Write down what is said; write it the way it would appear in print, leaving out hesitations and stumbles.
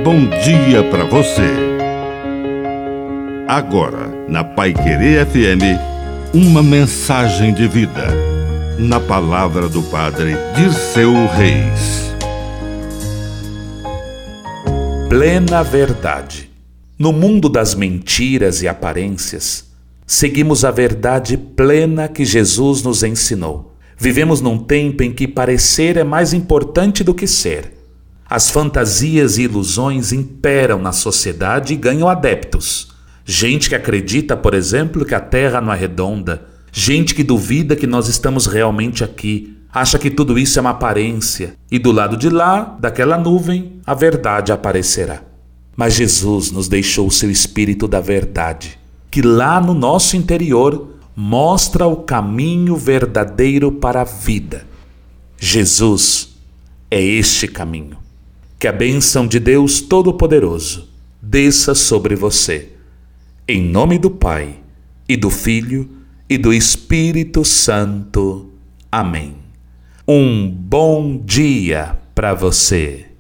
bom dia para você. Agora, na Paiquerê FM, uma mensagem de vida. Na palavra do Padre Dirceu Reis. Plena verdade. No mundo das mentiras e aparências, seguimos a verdade plena que Jesus nos ensinou. Vivemos num tempo em que parecer é mais importante do que ser. As fantasias e ilusões imperam na sociedade e ganham adeptos. Gente que acredita, por exemplo, que a Terra não é redonda. Gente que duvida que nós estamos realmente aqui. Acha que tudo isso é uma aparência. E do lado de lá, daquela nuvem, a verdade aparecerá. Mas Jesus nos deixou o seu Espírito da verdade, que lá no nosso interior mostra o caminho verdadeiro para a vida. Jesus é este caminho. Que a bênção de Deus Todo-Poderoso desça sobre você. Em nome do Pai, e do Filho, e do Espírito Santo. Amém. Um bom dia para você.